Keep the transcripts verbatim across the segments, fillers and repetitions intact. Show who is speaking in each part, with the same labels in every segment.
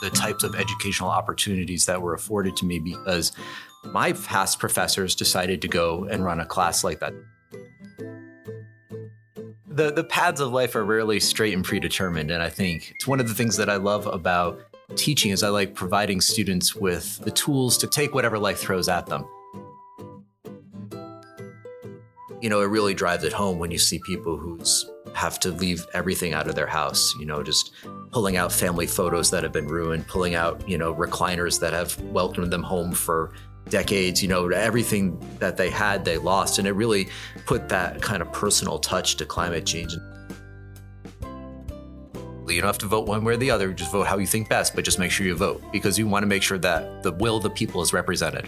Speaker 1: the types of educational opportunities that were afforded to me because my past professors decided to go and run a class like that. The, the paths of life are rarely straight and predetermined. And I think it's one of the things that I love about teaching is I like providing students with the tools to take whatever life throws at them. You know, it really drives it home when you see people who have to leave everything out of their house, you know, just pulling out family photos that have been ruined, pulling out, you know, recliners that have welcomed them home for decades, you know, everything that they had, they lost. And it really put that kind of personal touch to climate change. You don't have to vote one way or the other, just vote how you think best, but just make sure you vote because you want to make sure that the will of the people is represented.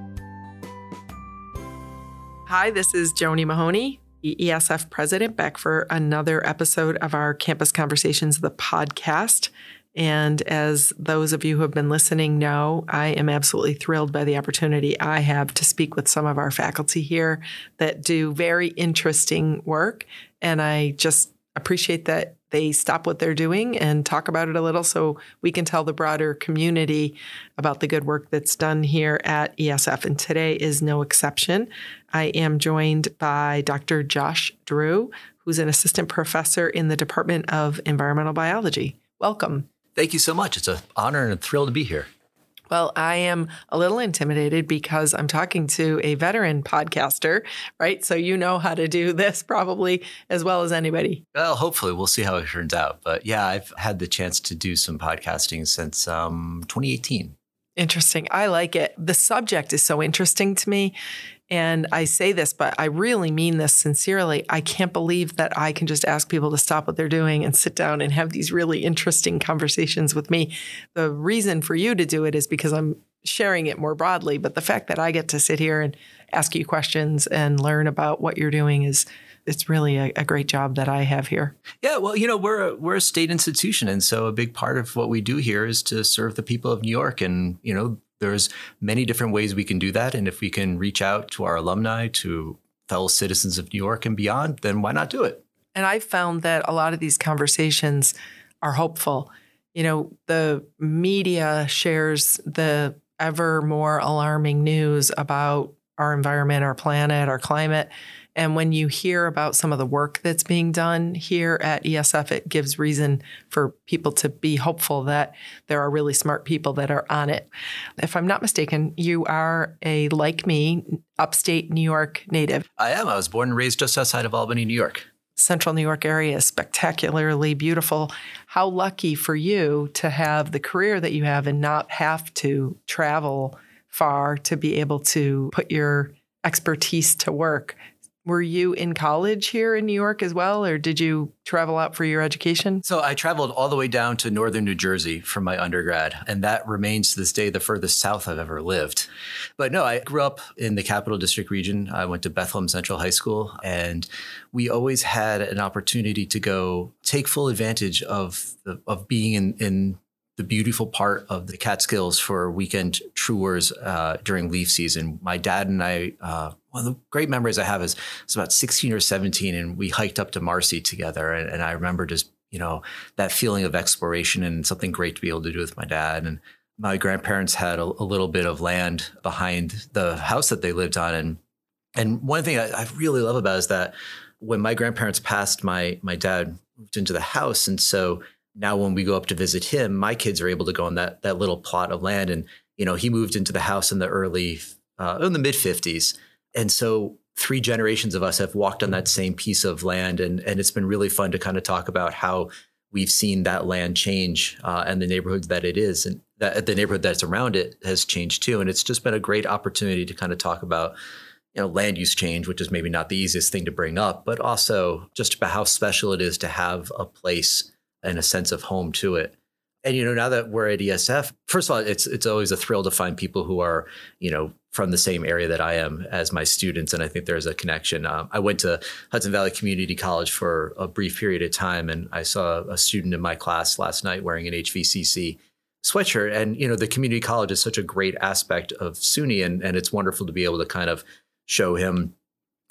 Speaker 2: Hi, this is Joni Mahoney, E E S F president, back for another episode of our Campus Conversations, the podcast. And as those of you who have been listening know, I am absolutely thrilled by the opportunity I have to speak with some of our faculty here that do very interesting work. And I just appreciate that they stop what they're doing and talk about it a little so we can tell the broader community about the good work that's done here at E S F. And today is no exception. I am joined by Doctor Josh Drew, who's an assistant professor in the Department of Environmental Biology. Welcome.
Speaker 1: Thank you so much. It's an honor and a thrill to be here.
Speaker 2: Well, I am a little intimidated because I'm talking to a veteran podcaster, right? So you know how to do this probably as well as anybody.
Speaker 1: Well, hopefully we'll see how it turns out. But yeah, I've had the chance to do some podcasting since um, twenty eighteen.
Speaker 2: Interesting. I like it. The subject is so interesting to me. And I say this, but I really mean this sincerely. I can't believe that I can just ask people to stop what they're doing and sit down and have these really interesting conversations with me. The reason for you to do it is because I'm sharing it more broadly. But the fact that I get to sit here and ask you questions and learn about what you're doing is it's really a, a great job that I have here.
Speaker 1: Yeah, well, you know, we're a, we're a state institution. And so a big part of what we do here is to serve the people of New York. And, you know, there's many different ways we can do that. And if we can reach out to our alumni, to fellow citizens of New York and beyond, then why not do it?
Speaker 2: And I found that a lot of these conversations are hopeful. You know, the media shares the ever more alarming news about our environment, our planet, our climate. And when you hear about some of the work that's being done here at E S F, it gives reason for people to be hopeful that there are really smart people that are on it. If I'm not mistaken, you are a, like me, upstate New York native.
Speaker 1: I am. I was born and raised just outside of Albany, New York.
Speaker 2: Central New York area is spectacularly beautiful. How lucky for you to have the career that you have and not have to travel far to be able to put your expertise to work. Were you in college here in New York as well, or did you travel out for your education?
Speaker 1: So I traveled all the way down to northern New Jersey for my undergrad, and that remains to this day the furthest south I've ever lived. But no, I grew up in the Capital District region. I went to Bethlehem Central High School, and we always had an opportunity to go take full advantage of the, of being in, in the beautiful part of the Catskills for weekend tours uh, during leaf season. My dad and I, uh, one of the great memories I have is I was about sixteen or seventeen, and we hiked up to Marcy together. And, and I remember just, you know, that feeling of exploration and something great to be able to do with my dad. And my grandparents had a, a little bit of land behind the house that they lived on. And and one thing I, I really love about it is that when my grandparents passed, my my dad moved into the house. And so now when we go up to visit him, my kids are able to go on that that little plot of land. And, you know, he moved into the house in the early, uh, in the mid fifties. And so three generations of us have walked on that same piece of land. And, and it's been really fun to kind of talk about how we've seen that land change uh, and the neighborhood that it is. And that the neighborhood that's around it has changed too. And it's just been a great opportunity to kind of talk about, you know, land use change, which is maybe not the easiest thing to bring up, but also just about how special it is to have a place and a sense of home to it. And, you know, now that we're at E S F, first of all, it's it's always a thrill to find people who are, you know, from the same area that I am as my students. And I think there's a connection. Um, I went to Hudson Valley Community College for a brief period of time, and I saw a student in my class last night wearing an H V C C sweatshirt. And, you know, the community college is such a great aspect of SUNY, and, and it's wonderful to be able to kind of show him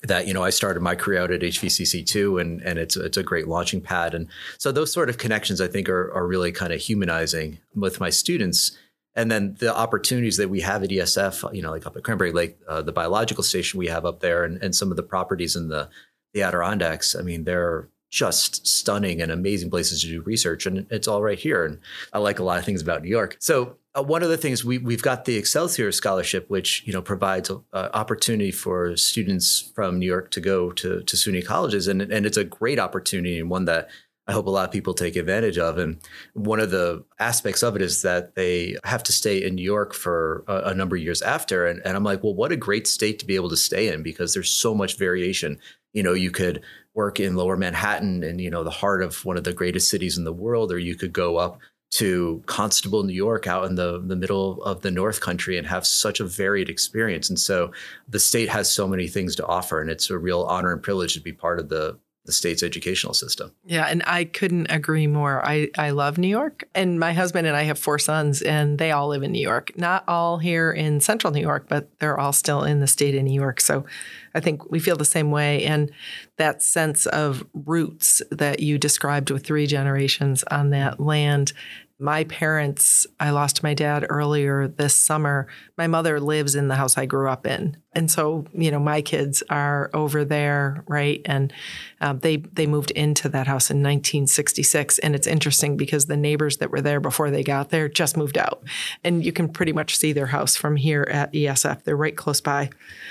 Speaker 1: that, you know, I started my career out at H V C C too, and, and it's, it's a great launching pad. And so those sort of connections, I think, are, are really kind of humanizing with my students. And then the opportunities that we have at E S F, you know, like up at Cranberry Lake, uh, the biological station we have up there, and, and some of the properties in the, the Adirondacks, I mean, they're just stunning and amazing places to do research. And it's all right here. And I like a lot of things about New York. So uh, one of the things we, we've got the Excelsior Scholarship, which, you know, provides an opportunity for students from New York to go to, to S U N Y colleges. And, and it's a great opportunity, and one that I hope a lot of people take advantage of. And one of the aspects of it is that they have to stay in New York for a, a number of years after. And, and I'm like, well, what a great state to be able to stay in, because there's so much variation. You know, you could work in Lower Manhattan and, you know, the heart of one of the greatest cities in the world, or you could go up to Constable, New York, out in the, the middle of the North Country, and have such a varied experience. And so the state has so many things to offer, and it's a real honor and privilege to be part of the the state's educational system.
Speaker 2: Yeah. And I couldn't agree more. I, I love New York, and my husband and I have four sons, and they all live in New York, not all here in central New York, but they're all still in the state of New York. So I think we feel the same way. And that sense of roots that you described with three generations on that land. My parents, I lost my dad earlier this summer. My mother lives in the house I grew up in. And so, you know, my kids are over there, right? And um, they they moved into that house in nineteen sixty-six. And it's interesting because the neighbors that were there before they got there just moved out. And you can pretty much see their house from here at E S F. They're right close by.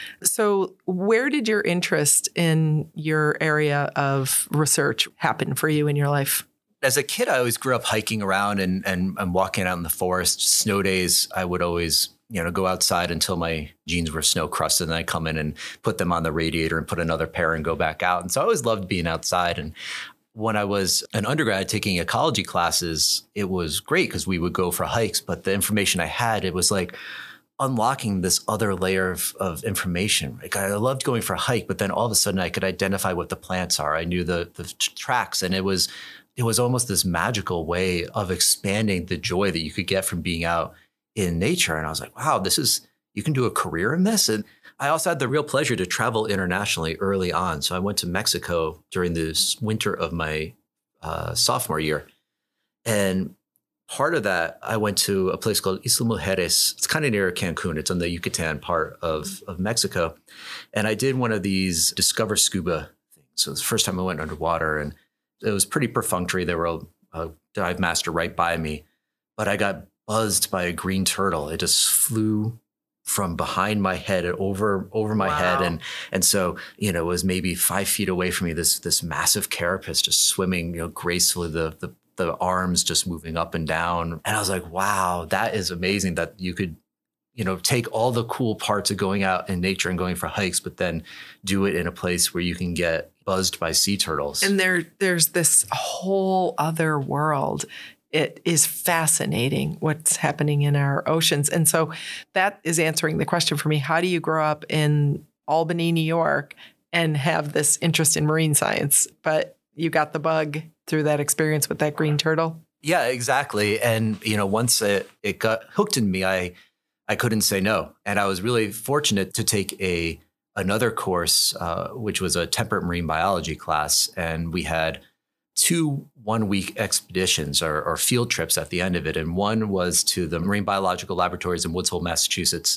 Speaker 2: So where did your interest in your area of research happen for you in your life?
Speaker 1: As a kid, I always grew up hiking around and, and, and walking out in the forest. Snow days, I would always, you know, go outside until my jeans were snow crusted, and I'd come in and put them on the radiator and put another pair and go back out. And so I always loved being outside. And when I was an undergrad taking ecology classes, it was great because we would go for hikes. But the information I had, it was like unlocking this other layer of, of information. Like I loved going for a hike, but then all of a sudden I could identify what the plants are. I knew the, the t- tracks, and it was it was almost this magical way of expanding the joy that you could get from being out in nature. And I was like, wow, this is, you can do a career in this. And I also had the real pleasure to travel internationally early on. So I went to Mexico during this winter of my uh, sophomore year. And part of that, I went to a place called Isla Mujeres. It's kind of near Cancun. It's on the Yucatan part of, of Mexico. And I did one of these Discover Scuba things. So it was the first time I went underwater, and it was pretty perfunctory. There were a, a dive master right by me, but I got buzzed by a green turtle. It just flew from behind my head and over over my wow. head, and and so you know it was maybe five feet away from me. This this massive carapace just swimming, you know, gracefully. The the the arms just moving up and down, and I was like, wow, that is amazing. That you could, you know, take all the cool parts of going out in nature and going for hikes, but then do it in a place where you can get buzzed by sea turtles.
Speaker 2: And there, there's this whole other world. It is fascinating what's happening in our oceans. And so that is answering the question for me. How do you grow up in Albany, New York, and have this interest in marine science? But you got the bug through that experience with that green turtle?
Speaker 1: Yeah, exactly. And, you know, once it, it got hooked in me, I I couldn't say no. And I was really fortunate to take a another course, uh, which was a temperate marine biology class. And we had two one-week expeditions or, or field trips at the end of it. And one was to the Marine Biological Laboratories in Woods Hole, Massachusetts.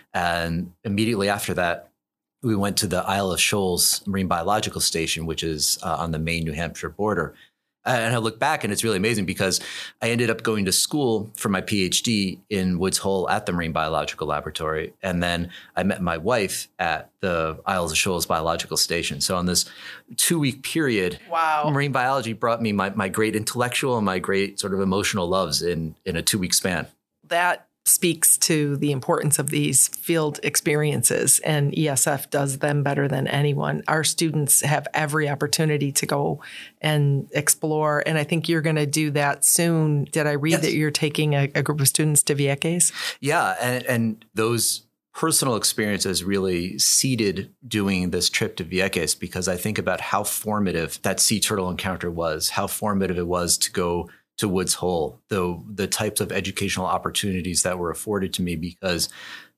Speaker 1: And immediately after that, we went to the Isle of Shoals Marine Biological Station, which is uh, on the Maine-New Hampshire border. And I look back and it's really amazing because I ended up going to school for my PhD in Woods Hole at the Marine Biological Laboratory. And then I met my wife at the Isles of Shoals Biological Station. So on this two week period,
Speaker 2: wow.
Speaker 1: marine biology brought me my, my great intellectual and my great sort of emotional loves in, in a two week span.
Speaker 2: That speaks to the importance of these field experiences, and E S F does them better than anyone. Our students have every opportunity to go and explore, and I think you're going to do that soon. Did I read yes. that you're taking a, a group of students to Vieques?
Speaker 1: Yeah, and, and those personal experiences really seeded doing this trip to Vieques, because I think about how formative that sea turtle encounter was, how formative it was to go to Woods Hole, the the types of educational opportunities that were afforded to me, because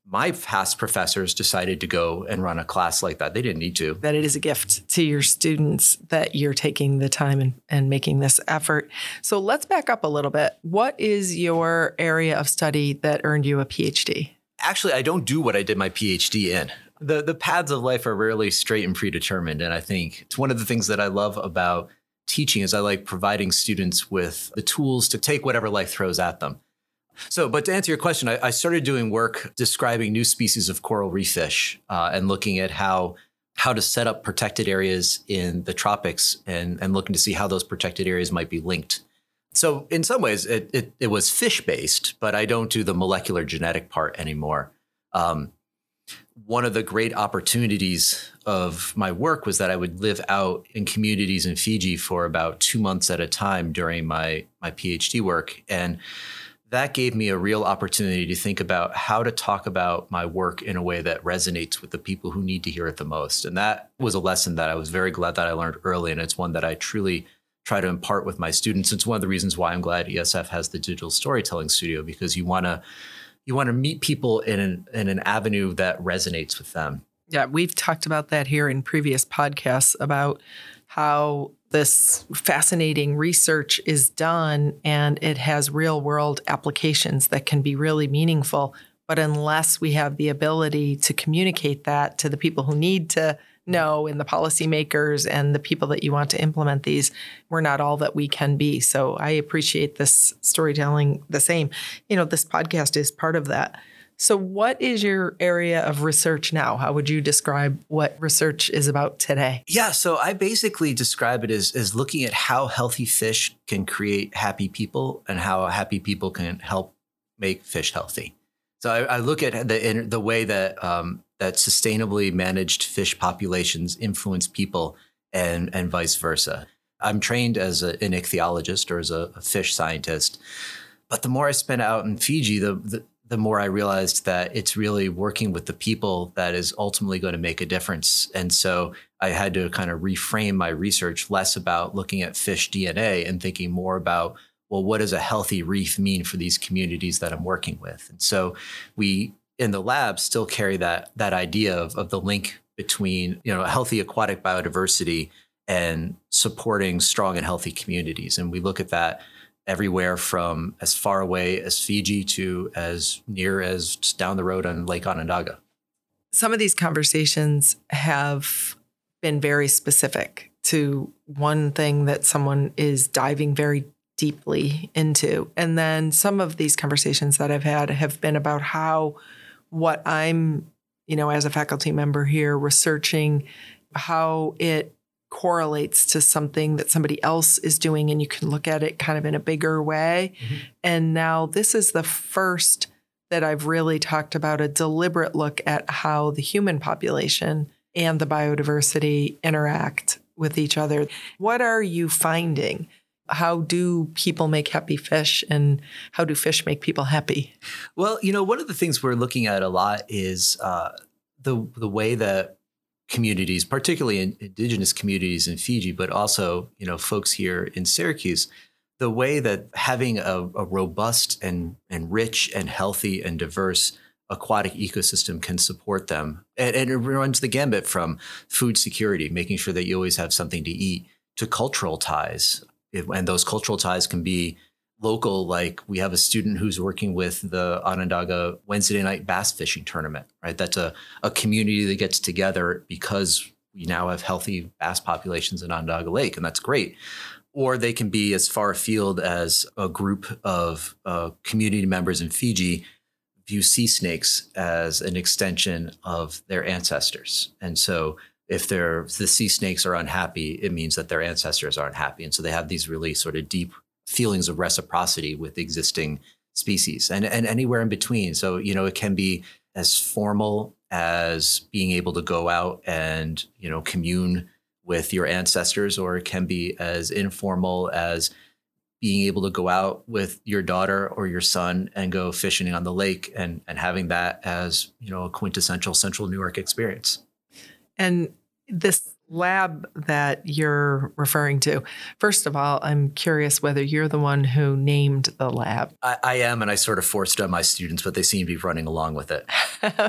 Speaker 1: my past professors decided to go and run a class like that. They didn't need to.
Speaker 2: That it is a gift to your students that you're taking the time and, and making this effort. So let's back up a little bit. What is your area of study that earned you a P H D?
Speaker 1: Actually, I don't do what I did my P H D in. The the paths of life are rarely straight and predetermined. And I think it's one of the things that I love about teaching is I like providing students with the tools to take whatever life throws at them. So, but to answer your question, I, I started doing work describing new species of coral reef fish uh, and looking at how how to set up protected areas in the tropics and, and looking to see how those protected areas might be linked. So in some ways, it, it, it was fish-based, but I don't do the molecular genetic part anymore. Um, one of the great opportunities of my work was that I would live out in communities in Fiji for about two months at a time during my, my P H D work. And that gave me a real opportunity to think about how to talk about my work in a way that resonates with the people who need to hear it the most. And that was a lesson that I was very glad that I learned early. And it's one that I truly try to impart with my students. It's one of the reasons why I'm glad E S F has the Digital Storytelling Studio, because you want to you want to meet people in an, in an avenue that resonates with them.
Speaker 2: Yeah, we've talked about that here in previous podcasts about how this fascinating research is done and it has real world applications that can be really meaningful. But unless we have the ability to communicate that to the people who need to know and the policymakers and the people that you want to implement these, we're not all that we can be. So I appreciate this storytelling the same. You know, this podcast is part of that. So what is your area of research now? How would you describe what research is about today?
Speaker 1: Yeah, so I basically describe it as, as looking at how healthy fish can create happy people and how happy people can help make fish healthy. So I, I look at the the way that um, that sustainably managed fish populations influence people and and vice versa. I'm trained as a, an ichthyologist or as a, a fish scientist, but the more I spent out in Fiji, the, the the more I realized that it's really working with the people that is ultimately going to make a difference. And so I had to kind of reframe my research less about looking at fish D N A and thinking more about, well, what does a healthy reef mean for these communities that I'm working with? And so we in the lab still carry that that idea of, of the link between, you know, a healthy aquatic biodiversity and supporting strong and healthy communities. And we look at that everywhere from as far away as Fiji to as near as just down the road on Lake Onondaga.
Speaker 2: Some of these conversations have been very specific to one thing that someone is diving very deeply into. And then some of these conversations that I've had have been about how what I'm, you know, as a faculty member here researching, how it correlates to something that somebody else is doing, and you can look at it kind of in a bigger way. Mm-hmm. And now this is the first that I've really talked about a deliberate look at how the human population and the biodiversity interact with each other. What are you finding? How do people make happy fish, and how do fish make people happy?
Speaker 1: Well, you know, one of the things we're looking at a lot is uh, the the way that communities, particularly in indigenous communities in Fiji, but also, you know, folks here in Syracuse, the way that having a, a robust and, and rich and healthy and diverse aquatic ecosystem can support them. And, and it runs the gambit from food security, making sure that you always have something to eat, to cultural ties. And those cultural ties can be local, like we have a student who's working with the Onondaga Wednesday night bass fishing tournament, right? That's a, a community that gets together because we now have healthy bass populations in Onondaga Lake, and that's great. Or they can be as far afield as a group of uh, community members in Fiji view sea snakes as an extension of their ancestors. And so if they're, the sea snakes are unhappy, it means that their ancestors aren't happy. And so they have these really sort of deep feelings of reciprocity with existing species and, and anywhere in between. So, you know, it can be as formal as being able to go out and, you know, commune with your ancestors, or it can be as informal as being able to go out with your daughter or your son and go fishing on the lake and, and having that as, you know, a quintessential Central Newark experience.
Speaker 2: And this lab that you're referring to, first of all, I'm curious whether you're the one who named the lab.
Speaker 1: I, I am, and I sort of forced it on my students, but they seem to be running along with it.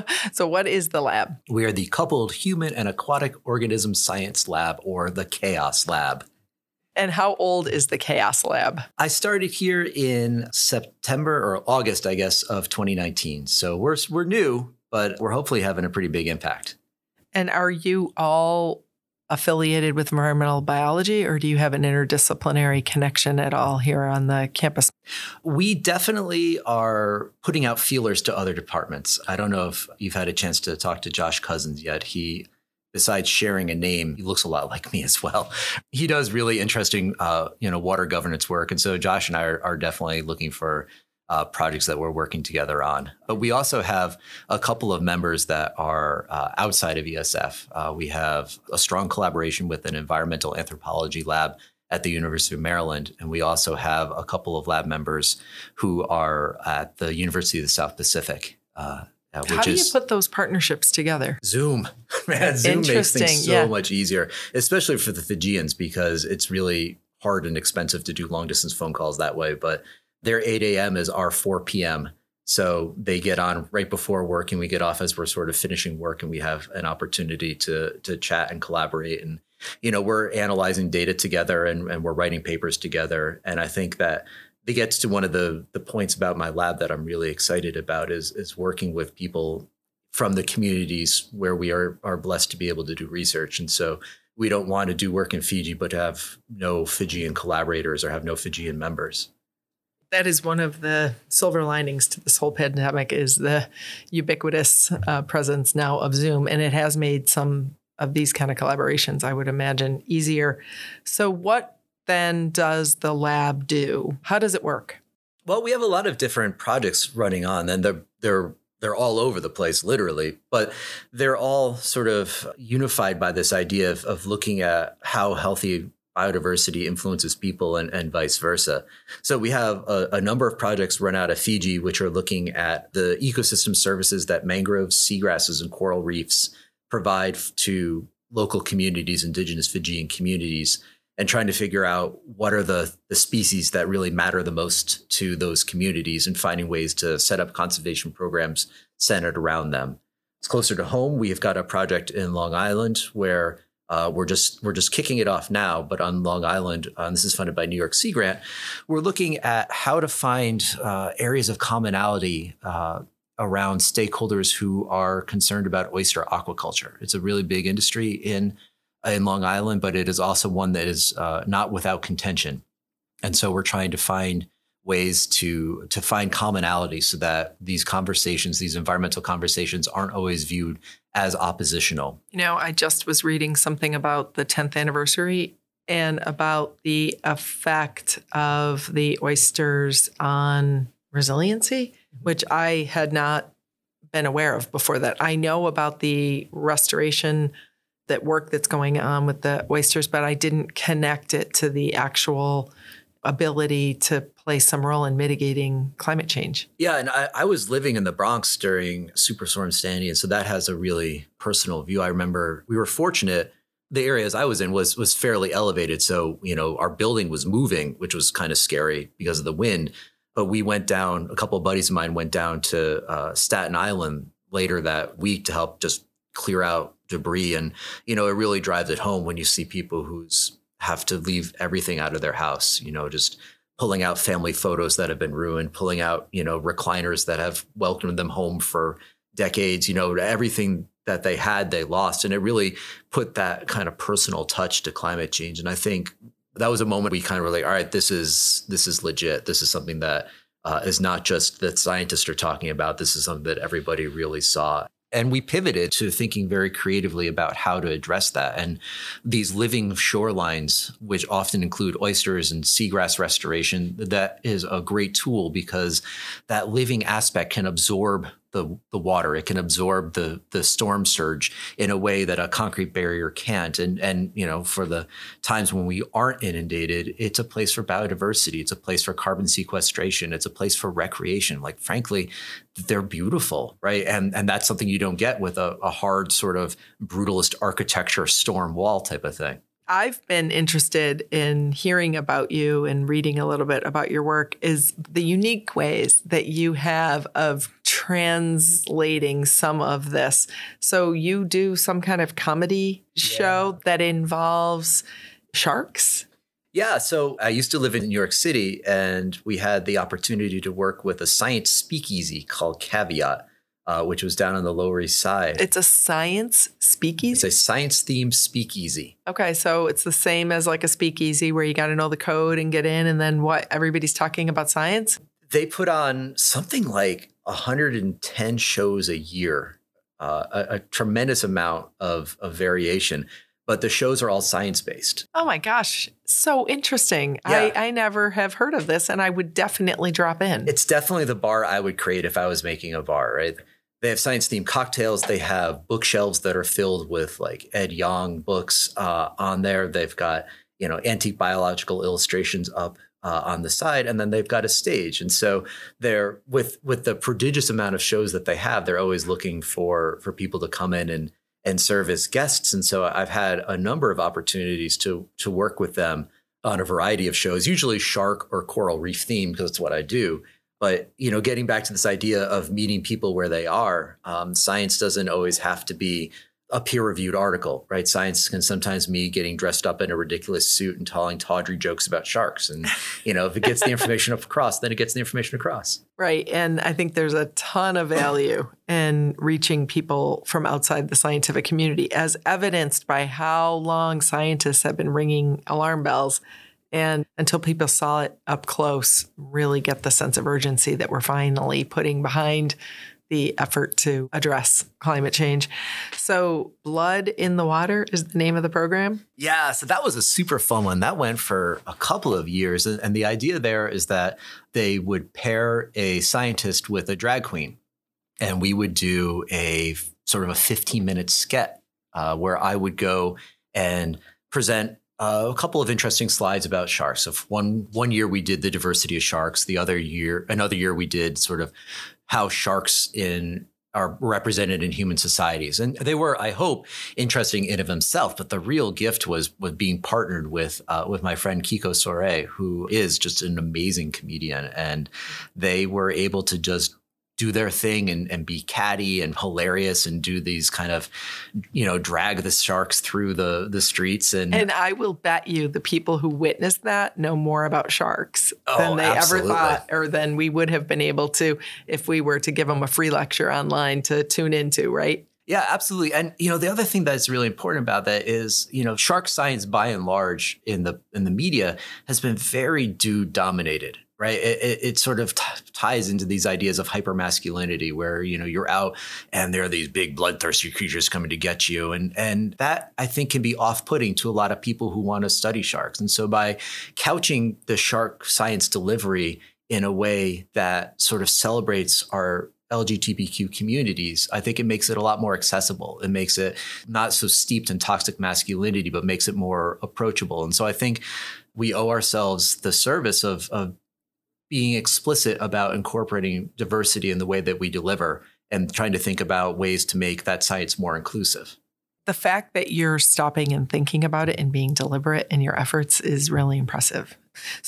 Speaker 2: So what is the lab?
Speaker 1: We are the Coupled Human and Aquatic Organism Science Lab, or the CHAOS Lab.
Speaker 2: And how old is the CHAOS Lab?
Speaker 1: I started here in September or August, I guess, of twenty nineteen. So we're we're new, but we're hopefully having a pretty big impact.
Speaker 2: And are you all affiliated with environmental biology, or do you have an interdisciplinary connection at all here on the campus?
Speaker 1: We definitely are putting out feelers to other departments. I don't know if you've had a chance to talk to Josh Cousins yet. He, besides sharing a name, he looks a lot like me as well. He does really interesting, uh, you know, water governance work. And so Josh and I are, are definitely looking for Uh, projects that we're working together on. But we also have a couple of members that are uh, outside of E S F. Uh, we have a strong collaboration with an environmental anthropology lab at the University of Maryland. And we also have a couple of lab members who are at the University of the South Pacific. Uh, which
Speaker 2: How do you
Speaker 1: is
Speaker 2: put those partnerships together?
Speaker 1: Zoom. Man, Zoom makes things so
Speaker 2: yeah.
Speaker 1: much easier, especially for the Fijians, because it's really hard and expensive to do long distance phone calls that way. But their eight a.m. is our four p.m. So they get on right before work and we get off as we're sort of finishing work, and we have an opportunity to to chat and collaborate. And, you know, we're analyzing data together and, and we're writing papers together. And I think that it gets to one of the the points about my lab that I'm really excited about is, is working with people from the communities where we are, are blessed to be able to do research. And so we don't want to do work in Fiji, but have no Fijian collaborators or have no Fijian members.
Speaker 2: That is one of the silver linings to this whole pandemic, is the ubiquitous uh, presence now of Zoom. And it has made some of these kind of collaborations, I would imagine, easier. So what then does the lab do? How does it work?
Speaker 1: Well, we have a lot of different projects running on, and they're they're they're all over the place, literally, but they're all sort of unified by this idea of, of looking at how healthy biodiversity influences people and, and vice versa. So we have a, a number of projects run out of Fiji, which are looking at the ecosystem services that mangroves, seagrasses, and coral reefs provide to local communities, indigenous Fijian communities, and trying to figure out what are the, the species that really matter the most to those communities and finding ways to set up conservation programs centered around them. It's closer to home. We've got a project in Long Island where Uh, we're just we're just kicking it off now, but on Long Island, uh, and this is funded by New York Sea Grant, we're looking at how to find uh, areas of commonality uh, around stakeholders who are concerned about oyster aquaculture. It's a really big industry in in Long Island, but it is also one that is uh, not without contention. And so we're trying to find ways to to find commonality so that these conversations, these environmental conversations, aren't always viewed as oppositional.
Speaker 2: You know, I just was reading something about the tenth anniversary and about the effect of the oysters on resiliency, which I had not been aware of before that. I know about the restoration, that work that's going on with the oysters, but I didn't connect it to the actual ability to play some role in mitigating climate change.
Speaker 1: Yeah, and I, I was living in the Bronx during Superstorm Sandy, and so that has a really personal view. I remember we were fortunate. The areas I was in was was fairly elevated, so you know our building was moving, which was kind of scary because of the wind. But we went down. A couple of buddies of mine went down to uh, Staten Island later that week to help just clear out debris, and you know it really drives it home when you see people who's have to leave everything out of their house, you know, just pulling out family photos that have been ruined, pulling out, you know, recliners that have welcomed them home for decades, you know, everything that they had, they lost. And it really put that kind of personal touch to climate change. And I think that was a moment we kind of were like, all right, this is, this is legit. This is something that uh, is not just that scientists are talking about. This is something that everybody really saw. And we pivoted to thinking very creatively about how to address that. And these living shorelines, which often include oysters and seagrass restoration, that is a great tool because that living aspect can absorb the, the water. It can absorb the the storm surge in a way that a concrete barrier can't. And, and, you know, for the times when we aren't inundated, it's a place for biodiversity. It's a place for carbon sequestration. It's a place for recreation. Like, frankly, they're beautiful, right? And, and that's something you don't get with a, a hard sort of brutalist architecture storm wall type of thing.
Speaker 2: I've been interested in hearing about you and reading a little bit about your work is the unique ways that you have of translating some of this. So you do some kind of comedy show yeah. that involves sharks?
Speaker 1: Yeah. So I used to live in New York City, and we had the opportunity to work with a science speakeasy called Caveat. Uh, which was down on the Lower East Side.
Speaker 2: It's a science speakeasy?
Speaker 1: It's a science-themed speakeasy.
Speaker 2: Okay, so it's the same as like a speakeasy where you got to know the code and get in, and then what, everybody's talking about science?
Speaker 1: They put on something like one hundred ten shows a year, uh, a, a tremendous amount of, of variation. But the shows are all science-based.
Speaker 2: Oh my gosh, so interesting.
Speaker 1: Yeah.
Speaker 2: I, I never have heard of this, and I would definitely drop in.
Speaker 1: It's definitely the bar I would create if I was making a bar, right? They have science-themed cocktails. They have bookshelves that are filled with like Ed Yong books uh, on there. They've got, you know, antique biological illustrations up uh, on the side, and then they've got a stage. And so they're with with the prodigious amount of shows that they have, they're always looking for for people to come in and and serve as guests. And so I've had a number of opportunities to to work with them on a variety of shows, usually shark or coral reef themed, because it's what I do. But, you know, getting back to this idea of meeting people where they are, um, science doesn't always have to be a peer-reviewed article, right? Science can sometimes be getting dressed up in a ridiculous suit and telling tawdry jokes about sharks. And, you know, if it gets the information across, then it gets the information across.
Speaker 2: Right. And I think there's a ton of value in reaching people from outside the scientific community, as evidenced by how long scientists have been ringing alarm bells. And until people saw it up close, really get the sense of urgency that we're finally putting behind the effort to address climate change. So Blood in the Water is the name of the program?
Speaker 1: Yeah, so that was a super fun one. That went for a couple of years. And the idea there is that they would pair a scientist with a drag queen. And we would do a sort of a fifteen minute skit uh, where I would go and present Uh, a couple of interesting slides about sharks. So one one year we did the diversity of sharks. The other year, another year we did sort of how sharks in are represented in human societies. And they were, I hope, interesting in of themselves. But the real gift was was being partnered with uh, with my friend Kiko Sore, who is just an amazing comedian. And they were able to just do their thing and, and be catty and hilarious and do these kind of, you know, drag the sharks through the, the streets. And
Speaker 2: and I will bet you the people who witnessed that know more about sharks
Speaker 1: oh,
Speaker 2: than they
Speaker 1: absolutely.
Speaker 2: ever thought, or than we would have been able to if we were to give them a free lecture online to tune into, right?
Speaker 1: Yeah, absolutely. And, you know, the other thing that's really important about that is, you know, shark science by and large in the in the media has been very dude dominated. Right. It, it, it sort of t- ties into these ideas of hypermasculinity where, you know, you're out and there are these big bloodthirsty creatures coming to get you. And and that, I think, can be off-putting to a lot of people who want to study sharks. And so by couching the shark science delivery in a way that sort of celebrates our L G B T Q communities, I think it makes it a lot more accessible. It makes it not so steeped in toxic masculinity, but makes it more approachable. And so I think we owe ourselves the service of of being explicit about incorporating diversity in the way that we deliver and trying to think about ways to make that science more inclusive.
Speaker 2: The fact that you're stopping and thinking about it and being deliberate in your efforts is really impressive.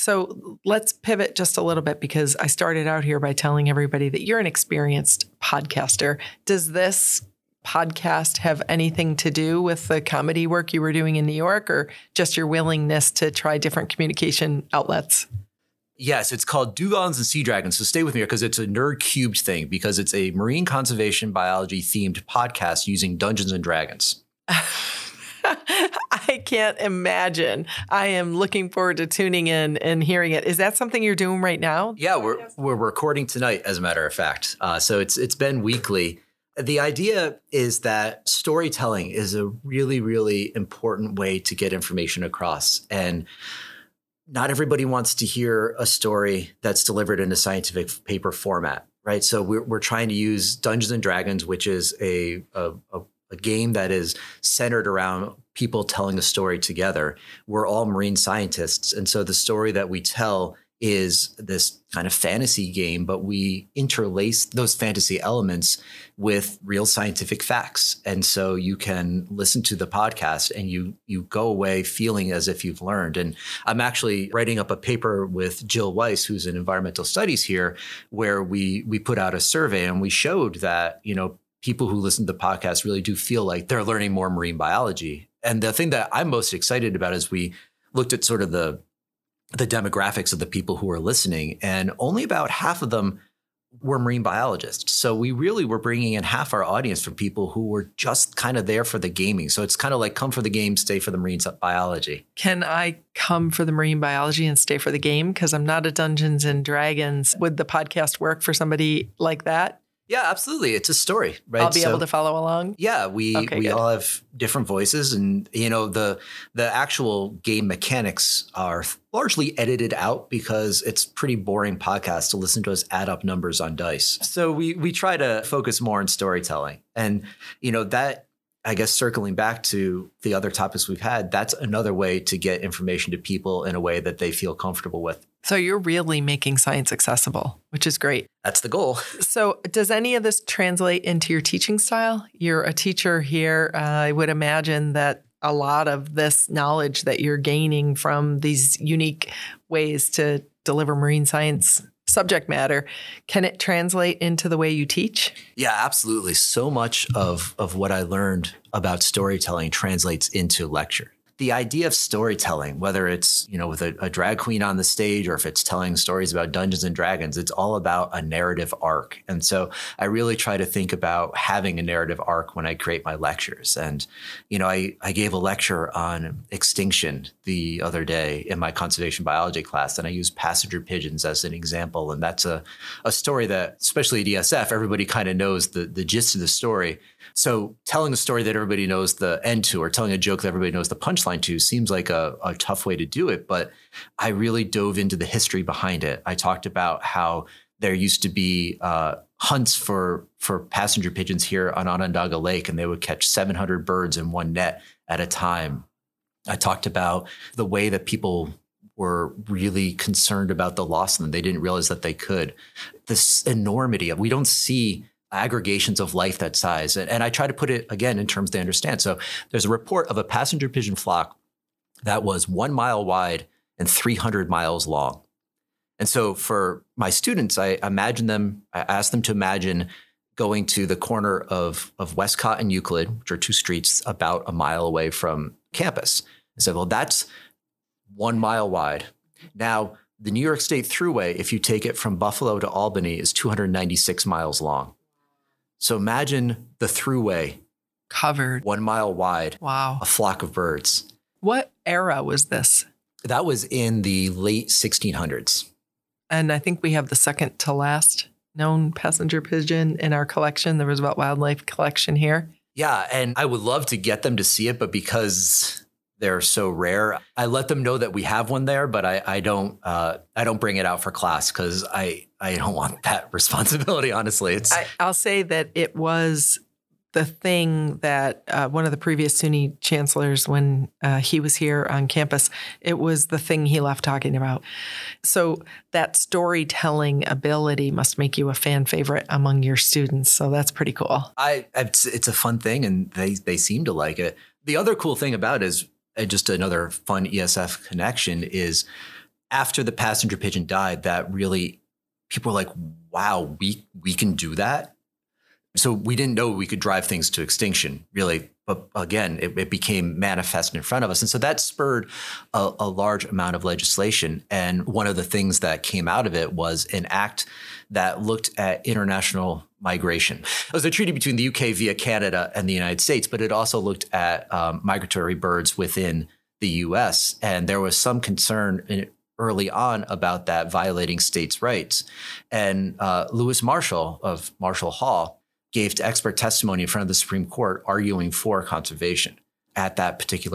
Speaker 2: So let's pivot just a little bit, because I started out here by telling everybody that you're an experienced podcaster. Does this podcast have anything to do with the comedy work you were doing in New York, or just your willingness to try different communication outlets?
Speaker 1: Yes, it's called Dugongs and Sea Dragons. So stay with me here, because it's a nerd cubed thing, because it's a marine conservation biology themed podcast using Dungeons and Dragons.
Speaker 2: I can't imagine. I am looking forward to tuning in and hearing it. Is that something you're doing right now?
Speaker 1: Yeah, we're we're recording tonight, as a matter of fact. Uh, so it's it's been weekly. The idea is that storytelling is a really, really important way to get information across. And not everybody wants to hear a story that's delivered in a scientific paper format. right? So we're, we're trying to use Dungeons and Dragons, which is a, a, a, a game that is centered around people telling a story together. We're all marine scientists. And so the story that we tell is this kind of fantasy game, but we interlace those fantasy elements with real scientific facts. And so you can listen to the podcast and you you go away feeling as if you've learned. And I'm actually writing up a paper with Jill Weiss, who's in environmental studies here, where we we put out a survey and we showed that, you know, people who listen to the podcast really do feel like they're learning more marine biology. And the thing that I'm most excited about is we looked at sort of the the demographics of the people who were listening, and only about half of them were marine biologists. So we really were bringing in half our audience from people who were just kind of there for the gaming. So it's kind of like come for the game, stay for the marine biology.
Speaker 2: Can I come for the marine biology and stay for the game? Because I'm not a Dungeons and Dragons. Would the podcast work for somebody like that?
Speaker 1: Yeah, absolutely. It's a story, right?
Speaker 2: I'll be
Speaker 1: so,
Speaker 2: able to follow along.
Speaker 1: Yeah, we
Speaker 2: okay,
Speaker 1: we
Speaker 2: good.
Speaker 1: all have different voices, and you know the the actual game mechanics are largely edited out because it's pretty boring podcast to listen to us add up numbers on dice. So we we try to focus more on storytelling, and you know that. I guess circling back to the other topics we've had, that's another way to get information to people in a way that they feel comfortable with.
Speaker 2: So you're really making science accessible, which is great.
Speaker 1: That's the goal.
Speaker 2: So does any of this translate into your teaching style? You're a teacher here. Uh, I would imagine that a lot of this knowledge that you're gaining from these unique ways to deliver marine science subject matter, can it translate into the way you teach?
Speaker 1: Yeah, absolutely. So much of, of what I learned about storytelling translates into lecture. The idea of storytelling, whether it's, you know, with a, a drag queen on the stage or if it's telling stories about Dungeons and Dragons, it's all about a narrative arc. And so I really try to think about having a narrative arc when I create my lectures. And, you know, I, I gave a lecture on extinction the other day in my conservation biology class, and I used passenger pigeons as an example. And that's a, a story that, especially at E S F, everybody kind of knows the, the gist of the story. So telling a story that everybody knows the end to, or telling a joke that everybody knows the punchline to, seems like a, a tough way to do it. But I really dove into the history behind it. I talked about how there used to be uh, hunts for for passenger pigeons here on Onondaga Lake, and they would catch seven hundred birds in one net at a time. I talked about the way that people were really concerned about the loss of them. They didn't realize that they could. This enormity of, we don't see aggregations of life that size. And, and I try to put it, again, in terms they understand. So there's a report of a passenger pigeon flock that was one mile wide and three hundred miles long. And so for my students, I imagine them, I asked them to imagine going to the corner of, of Westcott and Euclid, which are two streets about a mile away from campus. I said, well, that's one mile wide. Now, the New York State Thruway, if you take it from Buffalo to Albany, is two hundred ninety-six miles long. So imagine the Thruway
Speaker 2: covered
Speaker 1: one mile wide.
Speaker 2: Wow.
Speaker 1: A flock of birds.
Speaker 2: What era was this?
Speaker 1: That was in the late sixteen hundreds.
Speaker 2: And I think we have the second to last known passenger pigeon in our collection, the Roosevelt Wildlife Collection here.
Speaker 1: Yeah. And I would love to get them to see it, but because they're so rare, I let them know that we have one there, but I, I don't uh, I don't bring it out for class because I, I don't want that responsibility, honestly. It's
Speaker 2: I, I'll say that it was the thing that uh, one of the previous SUNY chancellors, when uh, he was here on campus, it was the thing he left talking about. So that storytelling ability must make you a fan favorite among your students. So that's pretty cool.
Speaker 1: I it's, it's a fun thing, and they they seem to like it. The other cool thing about it is, and just another fun E S F connection, is after the passenger pigeon died, that really people were like, wow, we we can do that. So we didn't know we could drive things to extinction, really. But again, it, it became manifest in front of us. And so that spurred a, a large amount of legislation. And one of the things that came out of it was an act that looked at international migration. It was a treaty between the U K via Canada and the United States, but it also looked at um, migratory birds within the U S. And there was some concern in, early on about that violating states' rights. And uh, Lewis Marshall of Marshall Hall gave expert testimony in front of the Supreme Court arguing for conservation at that particular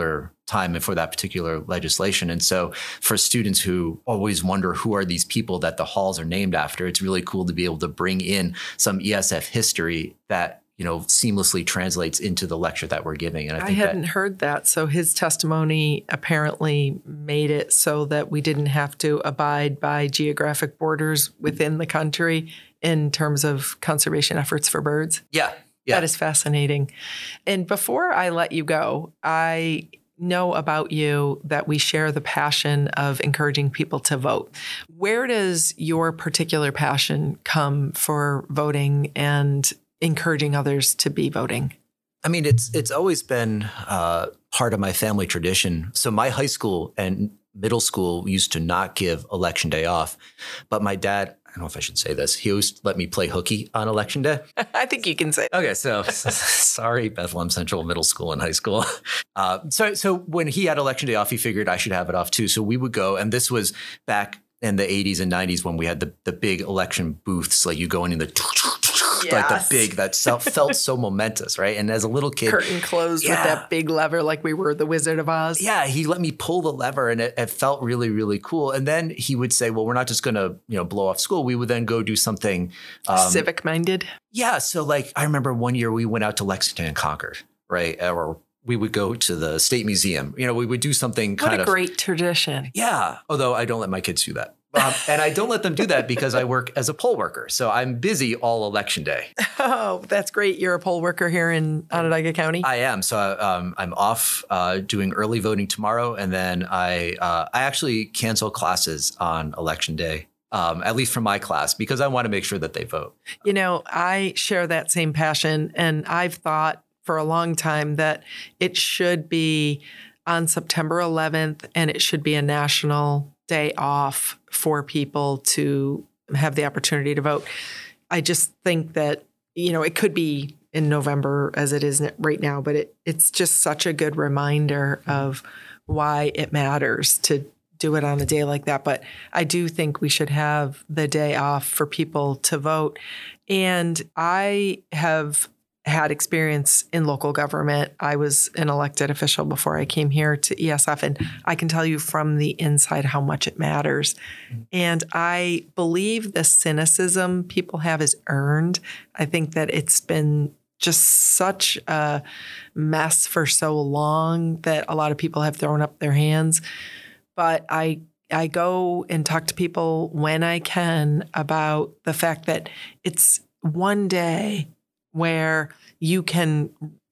Speaker 1: time and for that particular legislation. And so for students who always wonder who are these people that the halls are named after, it's really cool to be able to bring in some E S F history that, you know, seamlessly translates into the lecture that we're giving. And I,
Speaker 2: I
Speaker 1: think
Speaker 2: hadn't
Speaker 1: that,
Speaker 2: heard that. So his testimony apparently made it so that we didn't have to abide by geographic borders within the country in terms of conservation efforts for birds.
Speaker 1: Yeah. Yeah.
Speaker 2: That is fascinating. And before I let you go, I know about you that we share the passion of encouraging people to vote. Where does your particular passion come for voting and encouraging others to be voting?
Speaker 1: I mean, it's it's always been uh, part of my family tradition. So my high school and middle school used to not give election day off, but my dad, I don't know if I should say this, he always let me play hooky on election day.
Speaker 2: I think you can say.
Speaker 1: Okay, so sorry, Bethlehem Central Middle School and High School. Uh, so so when he had election day off, he figured I should have it off too. So we would go, and this was back in the eighties and nineties when we had the the big election booths, like you go in in the yes. like the big, that felt so momentous, right? And as a little kid,
Speaker 2: curtain closed yeah. with that big lever, like we were the Wizard of Oz.
Speaker 1: Yeah, he let me pull the lever, and it, it felt really, really cool. And then he would say, "Well, we're not just going to, you know, blow off school. We would then go do something
Speaker 2: um, civic-minded."
Speaker 1: Yeah. So, like, I remember one year we went out to Lexington and Concord, right? Or we would go to the State Museum. You know, we would do something kind of.
Speaker 2: What a great tradition.
Speaker 1: Yeah. Although I don't let my kids do that. Um, and I don't let them do that because I work as a poll worker. So I'm busy all election day.
Speaker 2: Oh, that's great. You're a poll worker here in Onondaga County?
Speaker 1: I am. So um, I'm off uh, doing early voting tomorrow. And then I uh, I actually cancel classes on election day, um, at least for my class, because I want to make sure that they vote.
Speaker 2: You know, I share that same passion. And I've thought for a long time that it should be on September eleventh and it should be a national day off for people to have the opportunity to vote. I just think that, you know, it could be in November as it is right now, but it, it's just such a good reminder of why it matters to do it on a day like that. But I do think we should have the day off for people to vote. And I have had experience in local government. I was an elected official before I came here to E S F, and I can tell you from the inside how much it matters. Mm-hmm. And I believe the cynicism people have is earned. I think that it's been just such a mess for so long that a lot of people have thrown up their hands. But I I go and talk to people when I can about the fact that it's one day where you can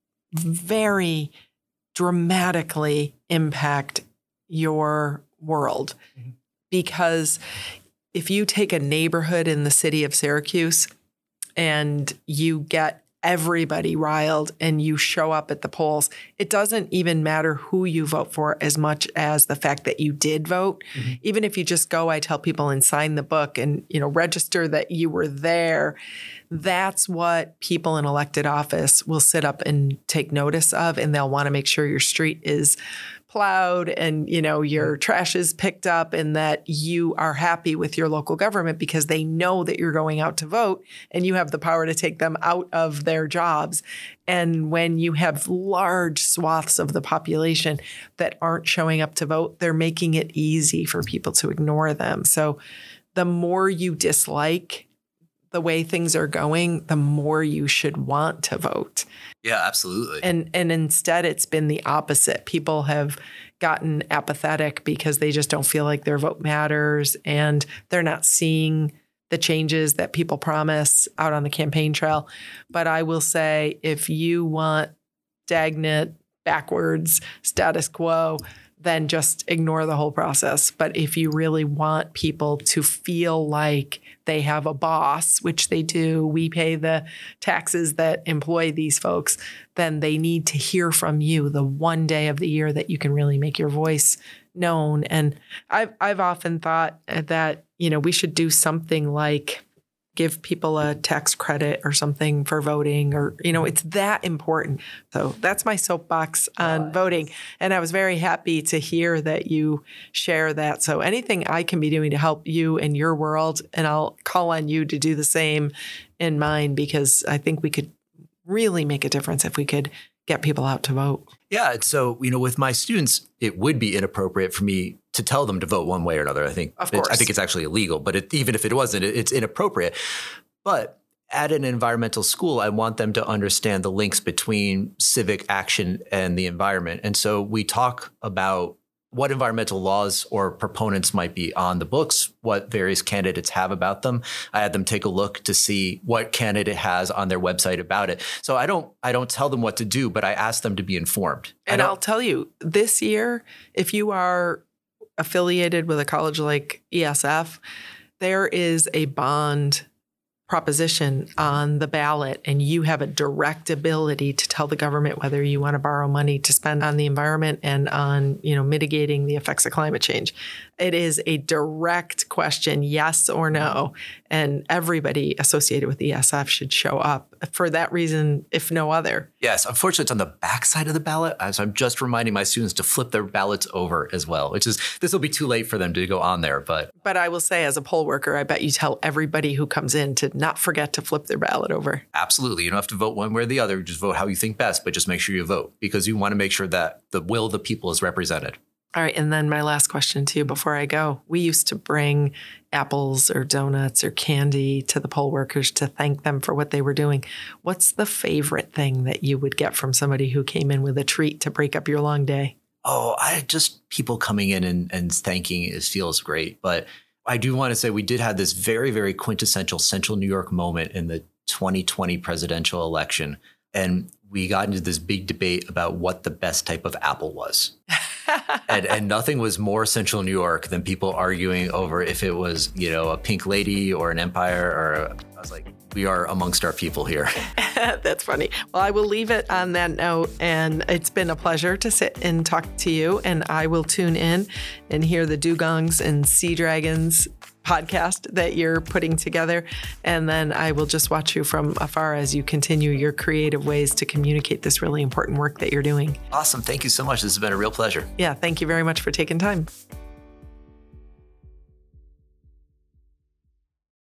Speaker 2: very dramatically impact your world. Mm-hmm. Because if you take a neighborhood in the city of Syracuse and you get everybody riled and you show up at the polls, it doesn't even matter who you vote for as much as the fact that you did vote. Mm-hmm. Even if you just go, I tell people, and sign the book and, you know, register that you were there. That's what people in elected office will sit up and take notice of, and they'll want to make sure your street is plowed and, you know, your trash is picked up and that you are happy with your local government because they know that you're going out to vote and you have the power to take them out of their jobs. And when you have large swaths of the population that aren't showing up to vote, they're making it easy for people to ignore them. So the more you dislike the way things are going, the more you should want to vote.
Speaker 1: Yeah, absolutely.
Speaker 2: And and instead, it's been the opposite. People have gotten apathetic because they just don't feel like their vote matters and they're not seeing the changes that people promise out on the campaign trail. But I will say, if you want stagnant, backwards status quo, then just ignore the whole process. But if you really want people to feel like they have a boss, which they do, we pay the taxes that employ these folks, then they need to hear from you the one day of the year that you can really make your voice known. And I've I've often thought that, you know, we should do something like give people a tax credit or something for voting, or, you know, it's that important. So that's my soapbox on nice. voting. And I was very happy to hear that you share that. So anything I can be doing to help you in your world, and I'll call on you to do the same in mine, because I think we could really make a difference if we could get people out to vote?
Speaker 1: Yeah. So, you know, with my students, it would be inappropriate for me to tell them to vote one way or another. I think,
Speaker 2: of course.
Speaker 1: I think it's actually illegal, but it, even if it wasn't, it, it's inappropriate. But at an environmental school, I want them to understand the links between civic action and the environment. And so we talk about what environmental laws or proponents might be on the books, what various candidates have about them. I had them take a look to see what candidate has on their website about it. So I don't I don't tell them what to do, but I ask them to be informed.
Speaker 2: And I'll tell you, this year, if you are affiliated with a college like E S F, there is a bond proposition on the ballot, and you have a direct ability to tell the government whether you want to borrow money to spend on the environment and on, you know, mitigating the effects of climate change. It is a direct question, yes or no, and everybody associated with E S F should show up for that reason, if no other.
Speaker 1: Yes, unfortunately, it's on the back side of the ballot. So I'm just reminding my students to flip their ballots over as well, which is, this will be too late for them to go on there. But
Speaker 2: but I will say, as a poll worker, I bet you tell everybody who comes in to not forget to flip their ballot over.
Speaker 1: Absolutely. You don't have to vote one way or the other. Just vote how you think best, but just make sure you vote, because you want to make sure that the will of the people is represented.
Speaker 2: All right. And then my last question to you before I go. We used to bring apples or donuts or candy to the poll workers to thank them for what they were doing. What's the favorite thing that you would get from somebody who came in with a treat to break up your long day?
Speaker 1: Oh, I just people coming in and, and thanking is feels great. But I do want to say we did have this very, very quintessential Central New York moment in the twenty twenty presidential election. And we got into this big debate about what the best type of apple was. and, and nothing was more Central New York than people arguing over if it was, you know, a Pink Lady or an Empire. Or a, I was like, we are amongst our people here.
Speaker 2: That's funny. Well, I will leave it on that note. And it's been a pleasure to sit and talk to you. And I will tune in and hear the dugongs and sea dragons podcast that you're putting together. And then I will just watch you from afar as you continue your creative ways to communicate this really important work that you're doing.
Speaker 1: Awesome. Thank you so much. This has been a real pleasure.
Speaker 2: Yeah. Thank you very much for taking time.